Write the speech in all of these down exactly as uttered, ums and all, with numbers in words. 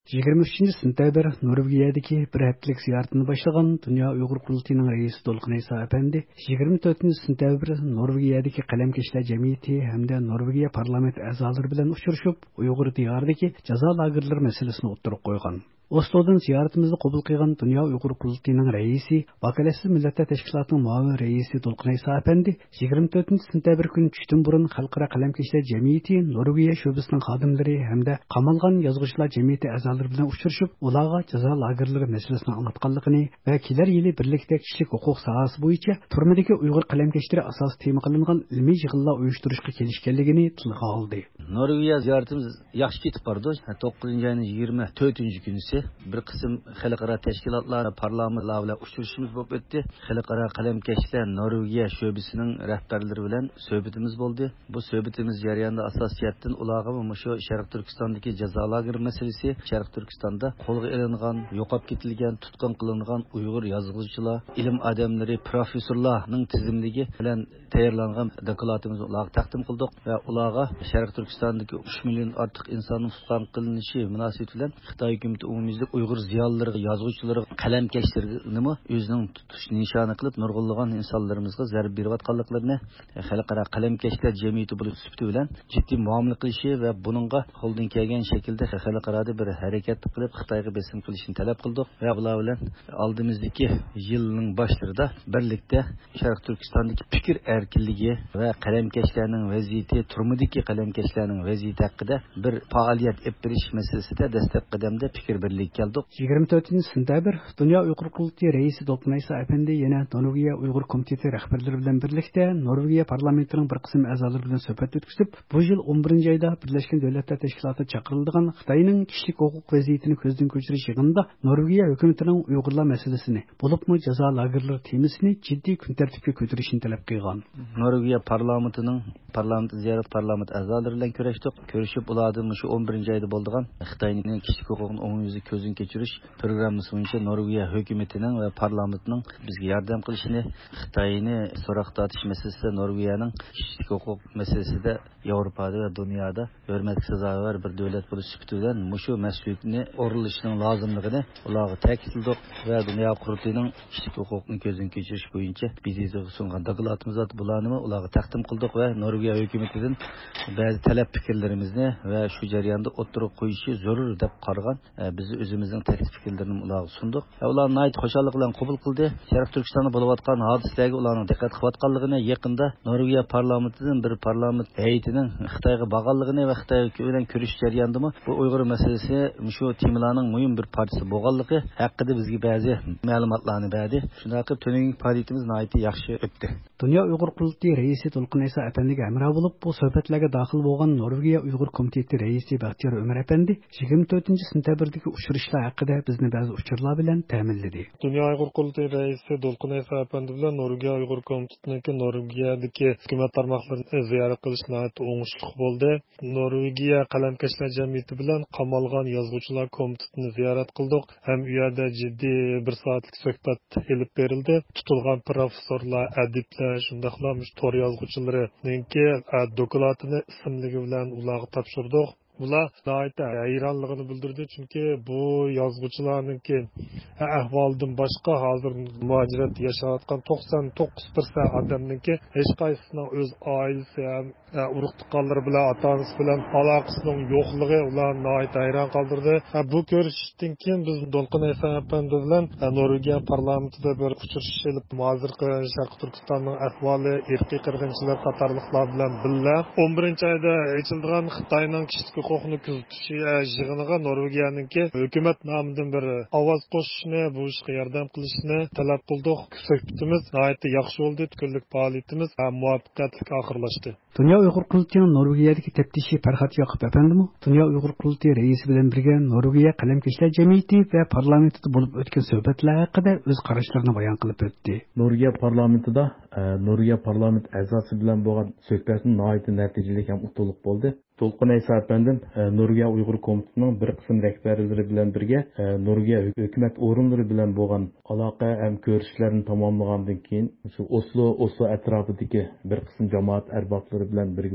yigirma uchinchi sentabr Norvegiyadagi bir haftalik ziyoratini boshlagan Dunyo Uyg'ur qurultiyining raisi To'lqin Iso apandi yigirma to'rtinchi sentabr Norvegiyadagi qalamkashlar jamiyati hamda Norvegiya parlament a'zolari bilan uchrashib, Uyg'ur diyoridagi jazo lagerlari masalasini o'tirib qo'ygan. Oslodan ziyoratimizni qabul qilgan Dunyo Uyg'ur qurultiyining raisi, Vakalatsiz Millatlar tashkilotining muavin raisi To'lqin Iso apandi yigirma to'rtinchi sentabr kuni tushdan burun Xalqaro qalamkashlar jamiyati Norvegiya sho'basining xodimlari hamda qamalgan yozuvchilar jamiyati a'zolari bilan uchrashib, ularga jazo lagerlari masalasini anlatganligini va kelar yili birlikda kishilik huquq sohasi bo'yicha turmadagi Uyg'ur qalamkashlari asos tema qilingan ilmiy yig'inlar uyushtirishga kelishganligini tilga oldi. Norvegiya ziyoratimiz yaxshi ketib bordi. to'qqizinchi oyning yigirma to'rtinchi kunisi bir qism xalqaro tashkilotlar, parlamentlar bilan uchrashishimiz bo'lib o'tdi. Xalqaro qalamkashlar Norvegiya sho'basining rahbarlari bilan suhbatimiz bo'ldi. Bu suhbatimiz jarayonida asosiyatdan ularga shu Sharq Turkistondagi jazo lageri masalasi, Sharq Turkistonda qo'lga olingan, yo'qolib ketilgan, tutqun qilingan Uyg'ur yozuvchilar, ilm odamlari, professorlarning tizimligi bilan tayyorlangan dokladimizni ularga taqdim qildik va ularga Sharq Turkistondagi uch million ortiq insonning tutqun qilinishi munosabati bilan Xitoy hukumati umumiylik Uyg'ur ziyolilariga, yozuvchilariga, qalamkashlarga o'zining tutish nishoni qilib nurg'unlagan insonlarimizga zarb berayotganliklarini xalqaro qalamkashlar jamiyati bo'lib sifati bilan jiddiy muomala qilishi va buningga qo'ldan kelgan shaklda xalqaroda bir harakat qilib Xitoyga besim qilishni talab qildik va bular bilan oldimizdagi yilning boshlarida birlikda Sharq Turkistondagi fikr erkinligi va qalamkashlarning vaziyati, turmudagi qalamkashlarning vaziyati haqida bir faoliyat olib berish masalasida dastlab qadamda fikr birlik keldik. yigirma to'rtinchi sentabr Dunyo Uyg'ur qurultiyi raisi To'lqin Iso apandi yana Norvegiya Uyg'ur komiteti rahbarlari bilan birlikda Norvegiya parlamentining bir qism a'zolari bilan suhbat o'tkazib, bu yil o'n birinchi oyda Birlashgan Davlatlar Tashkiloti chaqirilgan Xitoyning kishilik huquq vaziyatini ko'zdan kechirish yig'inida Norvegiya hukumatining Uyg'urlar masalasini, bo'libmi jazo lagerlari temasini jiddiy kun tartibga ko'tarishni talab qilgan. Norvegiya parlamentining parlament ziyorat parlament a'zolari bilan ko'rishdik. Ko'rishib ulardan shu o'n birinchi oyda bo'lgan Xitoyning kishilik huquqini umumiylik ko'zdan kechirish programmasi bo'yicha Norvegiya hukumatining va parlamentining bizga yordam qilishini, Xitoyni so'roq tortish masalasida Norvegiyaning kishilik huquq masalasida Yevropada va dunyoda hurmatga sazovor bir davlat bo'lish sifati bilan shu mas'uliyatni o'rinlashining lozimligini ularga ta'kidladik va dunyo qurultiyining kishilik huquqni ko'zdan kechirish bo'yicha bizga sungan dokladimiz bularni ularga taqdim qildik va Norvegiya hukumatidan ba'zi talab fikrlarimizni va shu jarayonda o'tirib qo'yishi zarur deb qaragan biz o'zimizning taklif fikrlarini ularga sundik. Ular nayt xo'shalik bilan qabul qildi. Sharq Turkistonda bo'layotgan hodisalarga ularning diqqat qilayotganligini, yaqinda Norvegiya parlamentidan bir parlament heyetining Xitoyga borganligini va Xitoy bilan ko'rish jarayonida bu Uyg'ur masalasi shu temalarning muhim bir parchasi bo'lganligi haqida bizga ba'zi ma'lumotlarni berdi. Shunday qilib tuning faoliyatimiz nayt yaxshi o'tdi. Dunyo Uyg'ur qurultiyi raisi To'lqin Iso apandiga hamroh bo'lib, bu suhbatlarga daxil bo'lgan Norvegiya Uyg'ur komiteti raisi Baxtiyor Umar apandi yigirma to'rtinchi sentabrdagi uchrashlar haqida bizni ba'zi uchurlar bilan ta'minladi. Dunyo Uyg'ur qurultiyi raisi To'lqin Iso apandi bilan Norvegiya Uyg'ur komitetidagi Norvegiyadagi hukumat tarmoqlarini ziyorat qilish o'ngishli bo'ldi. Norvegiya qalamkashlar jamiyati bilan qamalgan yozuvchilar komitetini ziyorat qildik. Ham u yerda jiddiy bir soatlik suhbat olib berildi. Tutilgan professorlar, adiblar, shundaqla tor yozuvchilarininki dokladini ismligi bilan ularga topshirdik. Ular g'oyatda hayronligini bildirdi, chunki bu yozuvchilarningki ahvolidan boshqa hozir muajirat yashayotgan to'qson to'qqiz foiz odamningki hech qaysisining o'z oilasi ham urug' tuqqanlari bilan, ota-onasi bilan aloqasining yo'qligi ularni g'oyat hayron qoldirdi. Bu ko'rishishdan keyin biz To'lqin Iso apandi bilan Norvegiya parlamentida bir uchrashish olib, hozirgi Sharq Turkistonning ahvoli, irqiy qirg'inchilik qatorliqlar bilan birga o'n birinchi oyda ochilgan Xitoyning kishilik huquqni kuzatish yig'iniga Norvegiyaningki hukumat nomidan bir ovoz qo'shishni, bu ishga yordam qilishni talab qildik. Suhbatimiz g'oyatda yaxshi bo'ldi. Kunlik faoliyatimiz muvaffaqiyatli oxirlashdi. Dunyo Uyg'ur qurultiyining Norvegiyadagi taftishi Farhod Yoqub apandimi Dunyo Uyg'ur qurultiyi raisi bilan birga Norvegiya qalamkashlar jamiyati va parlamentida bo'lib o'tgan suhbatlar haqida o'z qarashlarini bayon qilib o'tdi. Norvegiya parlamentida Norvegiya parlament a'zosi bilan bo'lgan suhbatning nihoyat natijali ham utuqlik bo'ldi. To'lqin Iso apandim Norvegiya Uyg'ur komitetining bir qism rahbarlari bilan birga Norvegiya hukumat o'rinlari bilan bo'lgan aloqa ham ko'rishlarni tamomlagandan keyin shu Oslo Oslo atrofidagi bir qism jamoat arboblari bilan birga bo'lib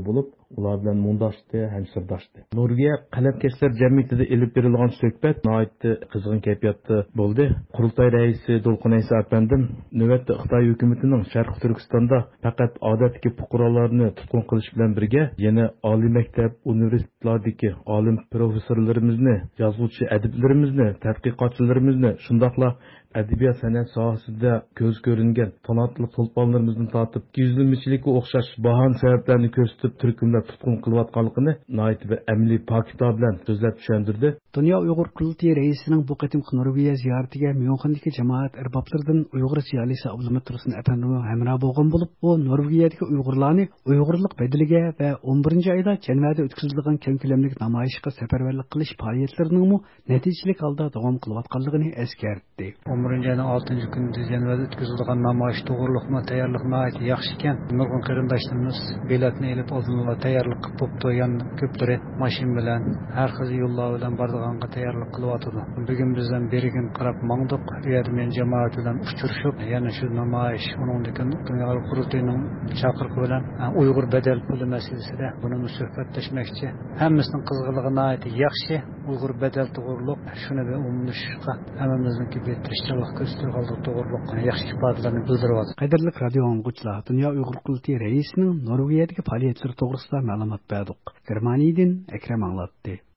ular bilan mundashdi ham sirdoshdi. Norvegiya qalamkashlar jamiyatida elib berilgan suhbat nihoyatda qizg'in kayfiyatda bo'ldi. Qurultay raisi Dolqin Aysa apandim navbatda Xitoy hukumatining Sharq Turkistonda faqat odatdagi fuqarolarni tutqun qilish bilan birga yana oliy maktab, universitetlardagi olim professorlarimizni, yozuvchi adiblarimizni, tadqiqotchilarimizni, shundaqla adabiyot san'at sohasida ko'z ko'ringan talantli tulponlarimizni tortib yuzlamachilikka o'xshash bahan sabablarni ko'rsatib turkumlar tutqun qilayotganligini nihoyat bir amaliy pakito bilan so'zlab tushundirdi. Dünya Uyghur Qurultayı Reisining bu qatimki Norvegiya ziyoratiga Myunxendagi jamoat arboblaridan Uyg'ur ziyolisi Abdulmat Tursun apandi hamroh bo'lgan bo'lib, u Norvegiyadagi Uyg'urlarni Uyg'urlik bedeliga va o'n birinchi oyda Janvada o'tkazilgan keng ko'lamli namoyishga safarbarlik qilish faoliyatlarining natijalik holda davom qilayotganligini eskartdi. o'n birinchi ayning oltinchi kunida Janvada o'tkazilgan namoyish to'g'riliqma tayyorlik nihoyat yaxshi ekan. Nurg'un qarindoshlarimiz biletni olib oldinga tayyorlik qilib bo'pti. Yana ko'plari mashina bilan har xil yo'llar bilan borganga tayyorlik qilyotdi. Bugun bizdan berigin qarab mangdiq. Bu yerda men jamoat bilan uchrashib, yana shu namoyish uningdagi Dunyo Qurultayining chaqiriqi bilan Uyg'ur bedel puli masalasida buni suhbatlashmoqchi. Hammasining qizg'inligi nihoyat yaxshi. Uyg'ur bedel to'g'riliq shuni bir umumlashishga hammamizniki tirishchilik ko'rsatgan to'g'riliq yaxshi ifodalarni bildiryapti. Qadrli radio anglag'uchilar, Dunyo Uyg'ur Qurultayı Reisining Norvegiyadagi faoliyatlari to'g'risida ma'lumot berdik. Germaniyadan Akram anglatdi.